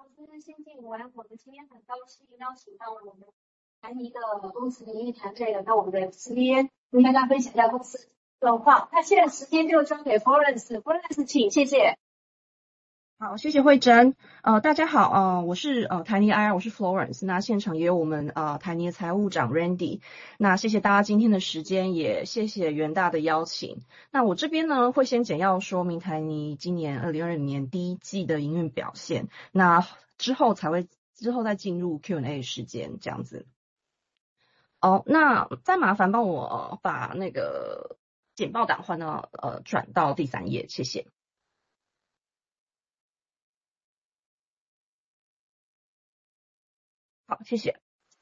我是新进文，我们今天很高兴邀请到我们台泥的公司营运团队来到我们的这边，跟大家分享一下公司状况。那现在时间就交给 Florence， 请，谢谢。 好，谢谢慧珍。大家好，我是台泥 IR， 我是 Florence。那现场也有我们台泥的财务长 Randy。那谢谢大家今天的时间，也谢谢元大的邀请。那我这边呢会先简要说明台泥今年2020年第一季的营运表现，那之后再进入 Q&A 时间这样子。那再麻烦帮我把那个简报档转到第3页，谢谢。好，谢谢。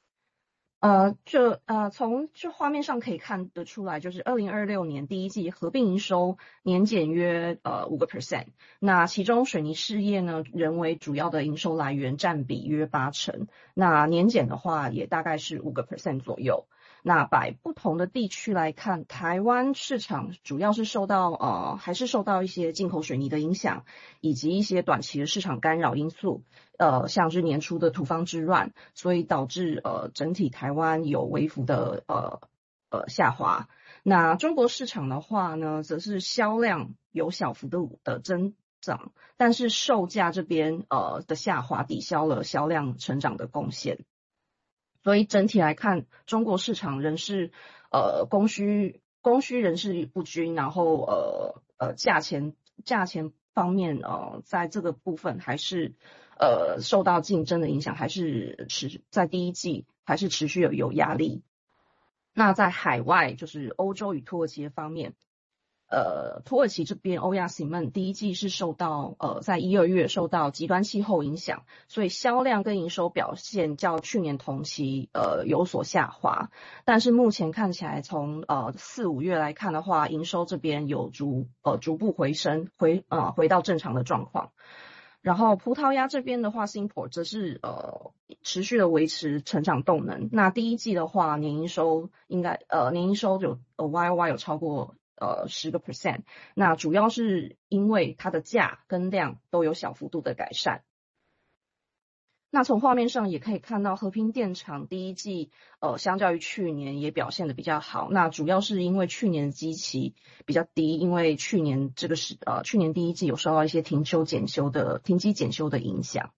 从这画面上可以看得出来，就是2026年第一季合并营收年减约5%。那其中水泥事业呢，仍为主要的营收来源，占比约80%。那年减的话，也大概是5% 左右。那摆不同的地区来看，台湾市场主要是还是受到一些进口水泥的影响，以及一些短期的市场干扰因素，像是年初的土方之乱，所以导致整体台湾有微幅的下滑。那中国市场的话呢，则是销量有小幅度的增长，但是售价这边的下滑抵消了销量成长的贡献。所以整体来看，中国市场仍是供需仍是不均，然后价钱方面在这个部分还是受到竞争的影响，还是在第一季还是持续有压力。那在海外，就是欧洲与土耳其的方面，土耳其这边欧亚 Cement 第一季是受到在1、2月受到极端气候影响，所以销量跟营收表现较去年同期有所下滑。但是目前看起来，从4、5月来看的话，营收这边有逐步回升，回到正常的状况。然后葡萄牙这边的话 ，Simport 则是持续的维持成长动能。那第一季的话，年营收有YOY 有超过10%，那主要是因为它的价跟量都有小幅度的改善。那从画面上也可以看到，和平电厂第一季相较于去年也表现得比较好。那主要是因为去年的基期比较低，因为去年第一季有受到一些停机减修的影响。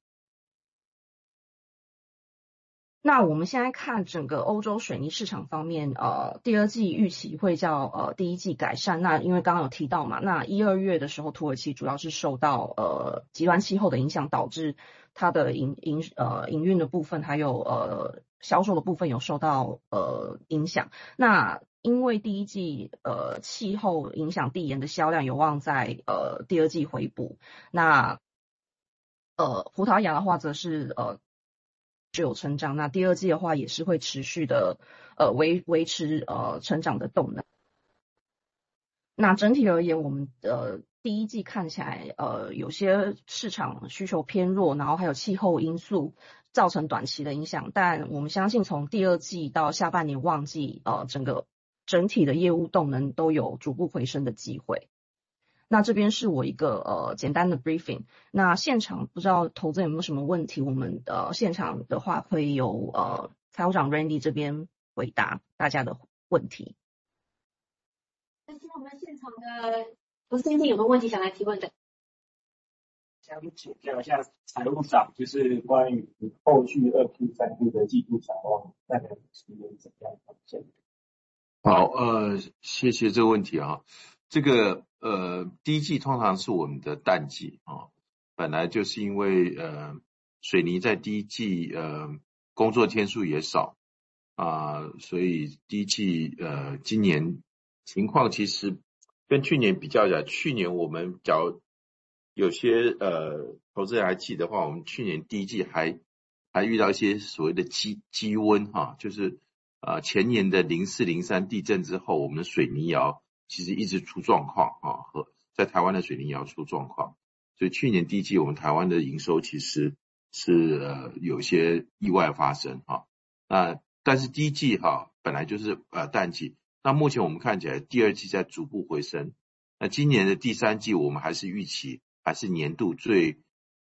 那我们现在看整个欧洲水泥市场方面，第二季预期会较第一季改善。那因为刚刚有提到嘛，那1、2月的时候，土耳其主要是受到极端气候的影响，导致它的营运的部分还有销售的部分有受到影响。那因为第一季气候影响地岩的销量有望在第二季回补。那葡萄牙的话则是只有成长，那第二季的话也是会持续的维持成长的动能。那整体而言，我们第一季看起来有些市场需求偏弱，然后还有气候因素造成短期的影响，但我们相信从第二季到下半年旺季整体的业务动能都有逐步回升的机会。那这边是我一个简单的 briefing。那现场不知道投资人有没有什么问题？我们现场的话会有财务长 Randy 这边回答大家的问题。 那今天我们现场的投资人有没有问题想来提问的？ 想请教一下财务长，就是关于后续2季、3季的季度展望，大概是有怎样的表现？ 好，谢谢这个问题啊。这个第一季通常是我们的淡季啊，本来就是因为水泥在第一季工作天数也少啊，所以第一季今年情况其实跟去年比较起来，去年我们假如有些投资人还记得的话，我们去年第一季还遇到一些所谓的积温哈，就是前年的04、03地震之后，我们的水泥窑其实一直出状况啊，和在台湾的水泥窑出状况，所以去年第一季我们台湾的营收其实是有些意外发生哈。但是第一季本来就是淡季，那目前我们看起来第二季在逐步回升。那今年的第3季我们还是预期还是年度最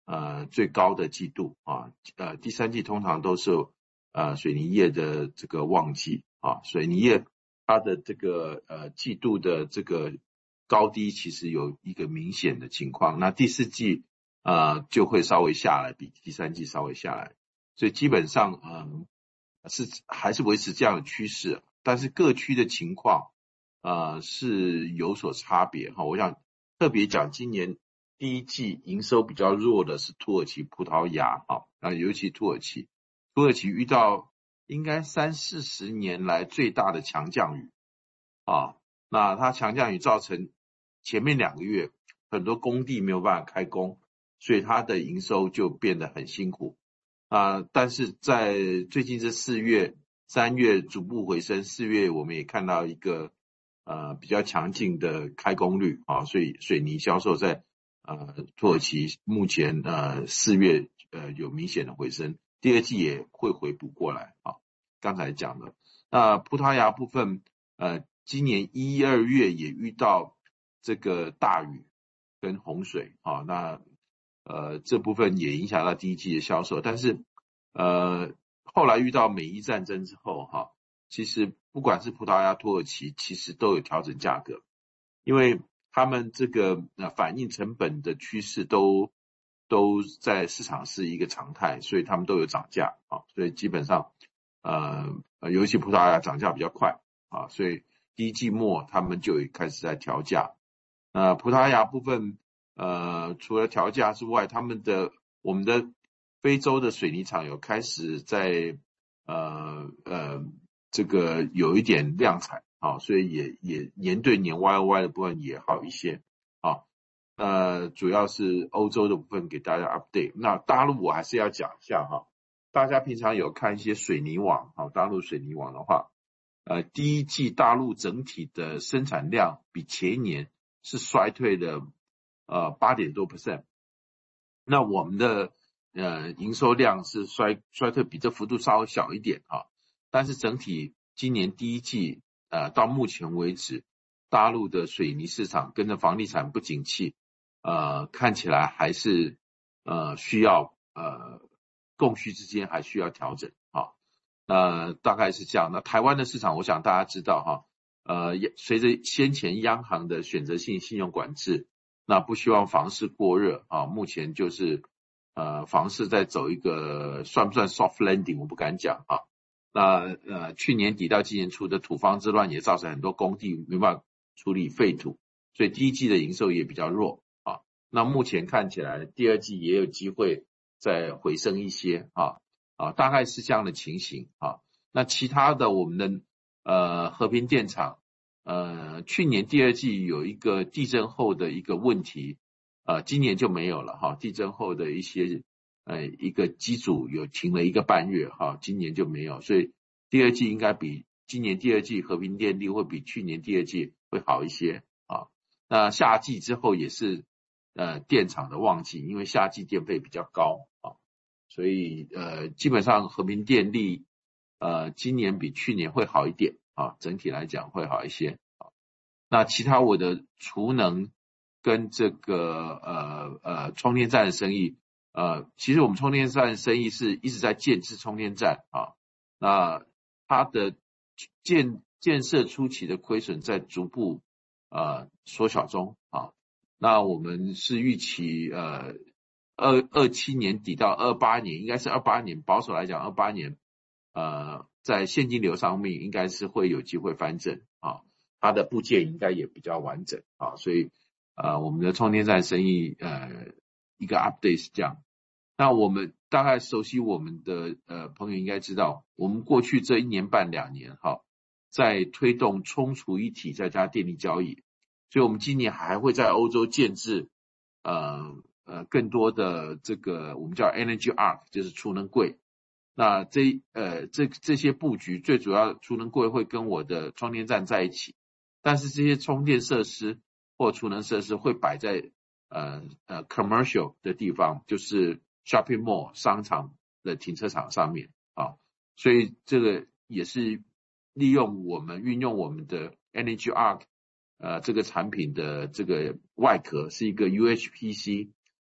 最高的季度啊，第三季通常都是水泥业的这个旺季啊，水泥业它的这个季度的这个高低其实有一个明显的情况，那第四季就会稍微下来，比第三季稍微下来，所以基本上还是维持这样的趋势，但是各区的情况是有所差别哈。我想特别讲今年第一季营收比较弱的是土耳其、葡萄牙啊，尤其土耳其遇到应该30-40年来最大的强降雨啊，那它强降雨造成前面2个月很多工地没有办法开工，所以它的营收就变得很辛苦但是在最近这4月、3月逐步回升，4月我们也看到一个比较强劲的开工率啊，所以水泥销售在土耳其目前4月有明显的回升，第二季也会回补过来啊。刚才讲的那葡萄牙部分今年1、2月也遇到这个大雨跟洪水啊，那这部分也影响到第一季的销售，但是后来遇到美伊战争之后其实不管是葡萄牙、土耳其，其实都有调整价格，因为他们这个反映成本的趋势都在市场是一个常态，所以他们都有涨价所以基本上尤其葡萄牙涨价比较快所以第一季末他们就开始在调价。葡萄牙部分除了调价之外，我们的非洲的水泥厂有开始在这个有一点量产所以也年对年 YOY 的部分也好一些主要是欧洲的部分给大家 update。 那大陆我还是要讲一下大家平常有看一些水泥网大陆水泥网的话第一季大陆整体的生产量比前一年是衰退的8点多%，那我们的营收量是衰退比这幅度稍微小一点但是整体今年第一季到目前为止，大陆的水泥市场跟着房地产不景气看起来还是需要供需之间还需要调整大概是这样。那台湾的市场我想大家知道随着先前央行的选择性信用管制，那不希望房市过热目前就是房市在走一个算不算 soft landing 我不敢讲那去年底到今年初的土方之乱也造成很多工地没办法处理废土，所以第一季的营收也比较弱那目前看起来第二季也有机会再回升一些大概是这样的情形那其他的我们的和平电厂去年第二季有一个地震后的一个问题今年就没有了地震后的一个机组有停了1个半月今年就没有，所以第二季应该比今年第二季和平电力会比去年第二季会好一些那夏季之后也是电厂的旺季，因为夏季电费比较高所以基本上和平电力今年比去年会好一点整体来讲会好一些那其他我的储能跟这个充电站的生意其实我们充电站的生意是一直在建制充电站那它的建设初期的亏损在逐步缩小中那我们是预期27年底到28年，应该是28年，保守来讲28年在现金流上面应该是会有机会翻正它的部件应该也比较完整所以我们的充电站生意一个 update 是这样。那我们大概熟悉我们的朋友应该知道，我们过去这1年半2年在推动充储一体再加电力交易，所以我们今年还会在欧洲建制更多的这个我们叫 Energy Arc 就是储能柜。那这些布局最主要储能柜会跟我的充电站在一起，但是这些充电设施或储能设施会摆在commercial 的地方，就是 shopping mall 商场的停车场上面所以这个也是运用我们的 Energy Arc这个产品的这个外壳是一个 UHPC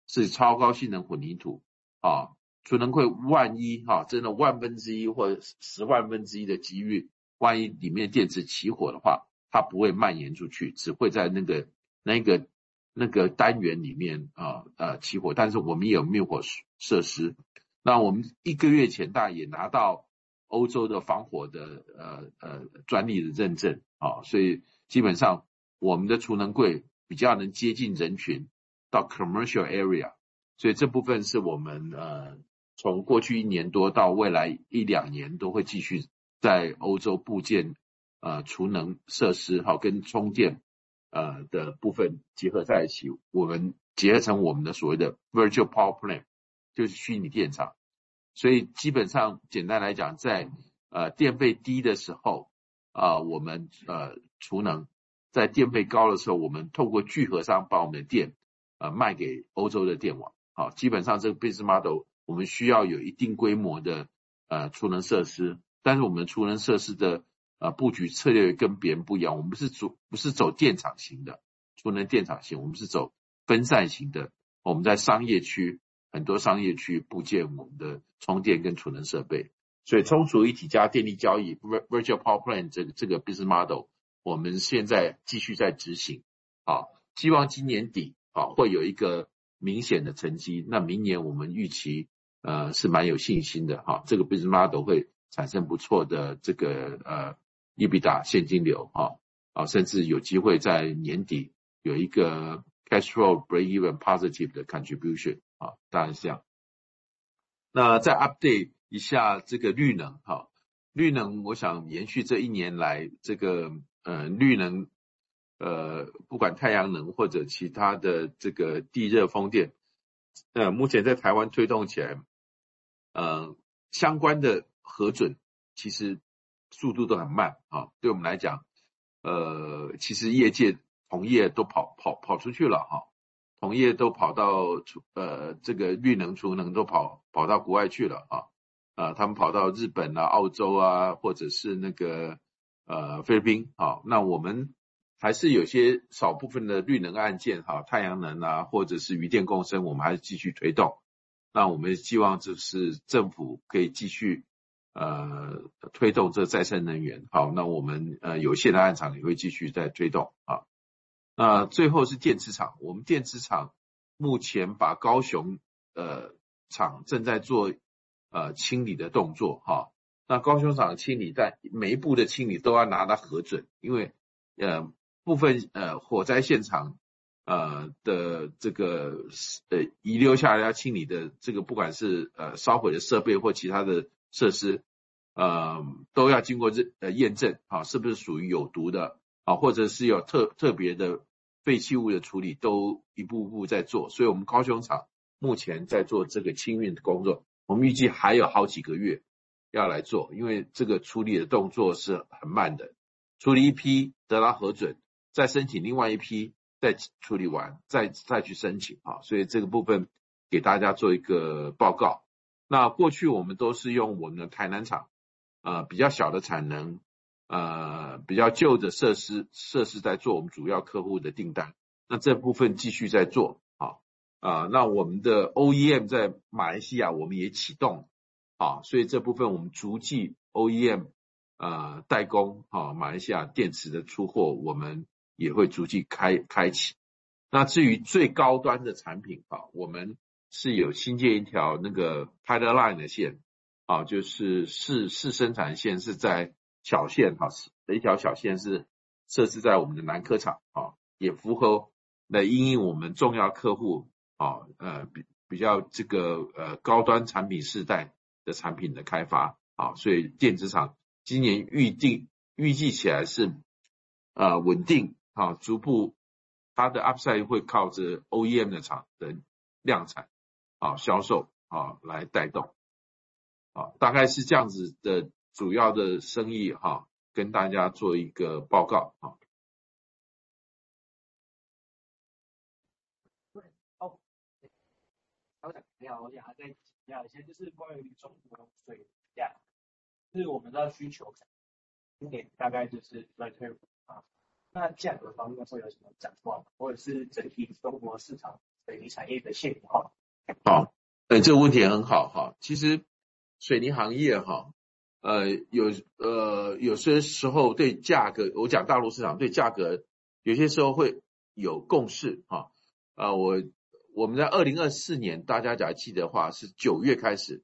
是超高性能混凝土啊，储能柜万一真的1/1000或者10万分之一的几率，万一里面电池起火的话，它不会蔓延出去，只会在那个单元里面起火，但是我们也有灭火设施。那我们1个月前大概也拿到欧洲的防火的专利的认证所以基本上我们的储能柜比较能接近人群到 commercial area， 所以这部分是我们从过去1年多到未来1-2年都会继续在欧洲布建储能设施跟充电的部分结合在一起，我们结合成我们的所谓的 virtual power plant， 就是虚拟电厂。所以基本上简单来讲，在电费低的时候我们储能，在电费高的时候，我们透过聚合商把我们的电卖给欧洲的电网。基本上这个 business model 我们需要有一定规模的储能设施，但是我们储能设施的布局策略跟别人不一样，我们不是走电厂型的储能电厂型，我们是走分散型的。我们在很多商业区布建我们的充电跟储能设备，所以充储一体加电力交易 virtual power plant 这个 business model 我们现在继续在执行希望今年底会有一个明显的成绩，那明年我们预期是蛮有信心的这个 business model 会产生不错的这个EBITDA 现金流甚至有机会在年底有一个 cash flow break even positive 的 contribution当然是这样。那再 update 一下这个绿能绿能我想延续这1年来这个绿能不管太阳能或者其他的这个地热风电目前在台湾推动起来相关的核准其实速度都很慢对我们来讲其实业界同业都跑出去了同业都跑到这个绿能储能都跑到国外去了他们跑到日本澳洲或者是那个菲律宾那我们还是有些少部分的绿能案件太阳能或者是余电共生，我们还是继续推动。那我们希望就是政府可以继续推动这再生能源那我们有限的案场也会继续在推动那最后是电池厂，我们电池厂目前把高雄厂正在做清理的动作那高雄厂清理，但每一步的清理都要拿到核准，因为部分火灾现场的这个遗留下来要清理的这个不管是烧毁的设备或其他的设施都要经过验证是不是属于有毒的或者是有特别的废弃物的处理，都一步步在做。所以我们高雄厂目前在做这个清运的工作，我们预计还有好几个月要来做，因为这个处理的动作是很慢的，处理一批得到核准，再申请另外一批，再处理完再去申请所以这个部分给大家做一个报告。那过去我们都是用我们的台南厂比较小的产能比较旧的设施在做我们主要客户的订单，那这部分继续在做那我们的 OEM 在马来西亚我们也启动所以这部分我们逐季 OEM 代工马来西亚电池的出货我们也会逐季开启。那至于最高端的产品我们是有新建一条那个 pilot line 的线就是试生产线是在小线一条小线是设置在我们的南科厂也符合来因应我们重要客户比较这个高端产品世代的产品的开发所以电子厂今年预计起来是稳定逐步它的 upside 会靠着 OEM 的厂的量产销售来带动大概是这样子的主要的生意跟大家做一个报告我想再请教一下，就是关于中国水价，就是我们知道需求今年大概就是衰退那价格方面会有什么展望，或者是整体中国市场水泥产业的现况。 好，这个问题很好哈。其实水泥行业哈，有些时候对价格，我讲大陆市场对价格，有些时候会有共识哈。我们在2024年，大家假如记得的话，是9月开始，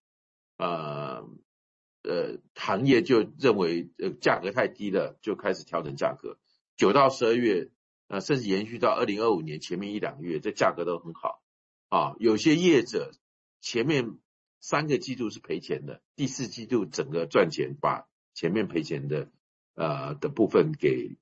行业就认为价格太低了，就开始调整价格。9到12月，甚至延续到2025年前面1-2个月，这价格都很好啊。有些业者前面3个季度是赔钱的，第4季度整个赚钱，把前面赔钱的部分给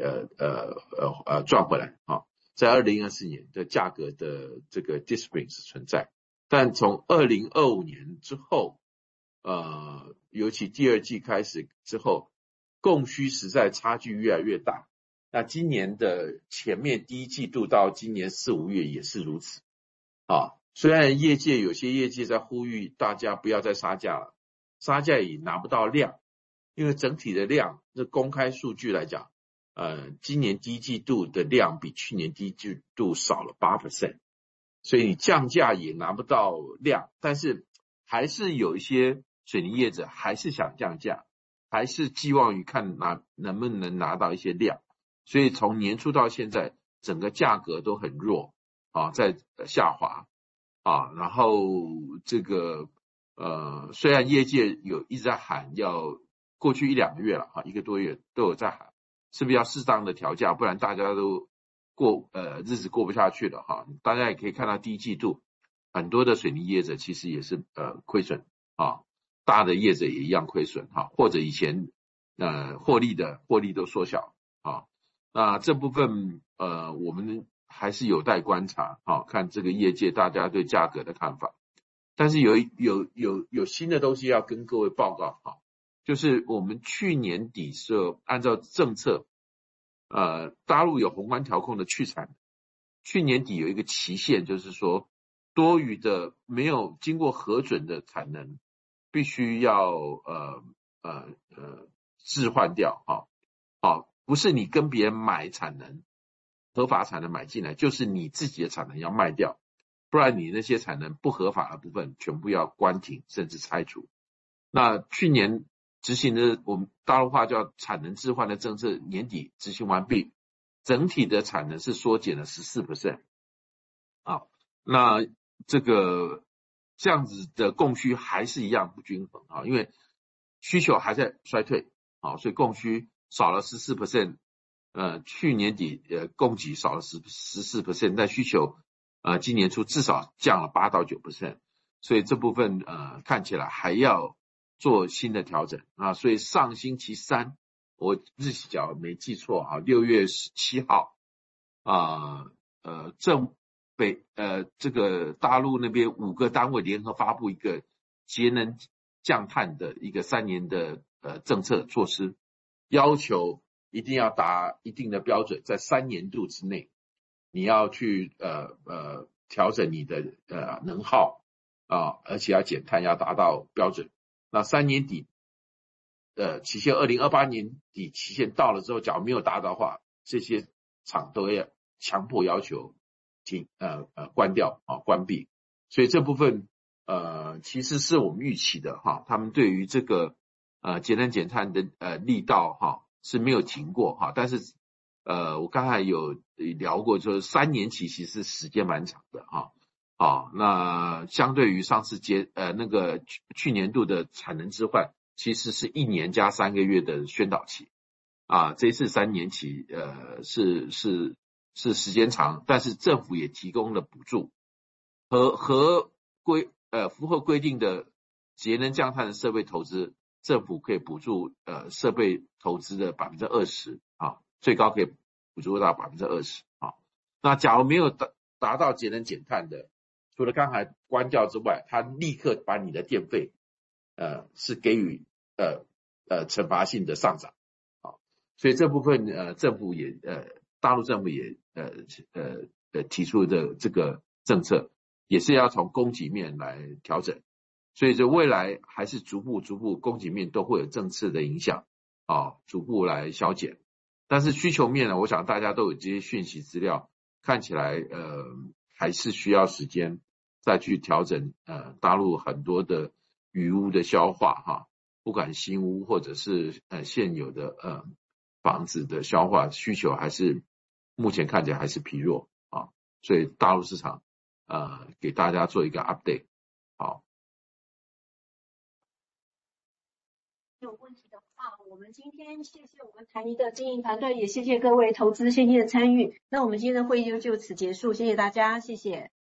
赚回来啊。在2024年的价格的这个 discipline 是存在，但从2025年之后，尤其第2季开始之后，供需实在差距越来越大。那今年的前面第1季度到今年4、5月也是如此啊。虽然有些业界在呼吁大家不要再杀价了，杀价也拿不到量，因为整体的量，这公开数据来讲，今年第1季度的量比去年第1季度少了 8%， 所以你降价也拿不到量，但是还是有一些水泥业者还是想降价，还是寄望于看能不能拿到一些量，所以从年初到现在，整个价格都很弱啊，在下滑啊，然后这个虽然业界一直在喊要过去1-2个月了1个多月都有在喊，是不是要适当的调价，不然大家都日子过不下去了哈。大家也可以看到第1季度很多的水泥业者其实也是亏损啊，大的业者也一样亏损哈，或者以前获利都缩小啊。那这部分我们还是有待观察啊，看这个业界大家对价格的看法。但是有新的东西要跟各位报告哈，就是我们去年底是按照政策，大陆有宏观调控的去产，去年底有一个期限，就是说多余的没有经过核准的产能必须要置换掉不是你跟别人买产能，合法产能买进来，就是你自己的产能要卖掉，不然你那些产能不合法的部分全部要关停甚至拆除。那去年执行的我们大陆话叫产能置换的政策年底执行完毕，整体的产能是缩减了 14% 那这样子的供需还是一样不均衡因为需求还在衰退所以供需少了 14%， 去年底供给少了 14%， 但需求今年初至少降了 8到 9%， 所以这部分看起来还要做新的调整所以上星期三我日期角没记错6月17号这个大陆那边5个单位联合发布一个节能降碳的一个3年的政策措施，要求一定要达一定的标准，在3年度之内你要去调整你的能耗而且要减碳，要达到标准。那3年底期限2028年底期限到了之后，假如没有达到的话，这些厂都要强迫要求关掉关闭。所以这部分其实是我们预期的他们对于这个节能减碳的力道是没有停过但是我刚才有聊过，就是3年期其实时间蛮长的那相对于上次那个去年度的产能置换，其实是1年加3个月的宣导期这一次3年期是时间长，但是政府也提供了补助符合规定的节能降碳的设备投资，政府可以补助设备投资的 20% 最高可以补助到 20% 那假如没有达到节能减碳的，除了刚才关掉之外，他立刻把你的电费是给予惩罚性的上涨所以这部分政府也大陆政府也提出的这个政策也是要从供给面来调整，所以这未来还是逐步供给面都会有政策的影响逐步来消减。但是需求面呢，我想大家都有这些讯息资料，看起来还是需要时间再去调整大陆很多的余屋的消化哈，不管新屋或者是现有的房子的消化需求还是目前看起来还是疲弱啊，所以大陆市场给大家做一个 update。 好， 有问题的话，我们今天谢谢我们台泥的经营团队，也谢谢各位投资先进的参与。那我们今天的会议就此结束，谢谢大家，谢谢。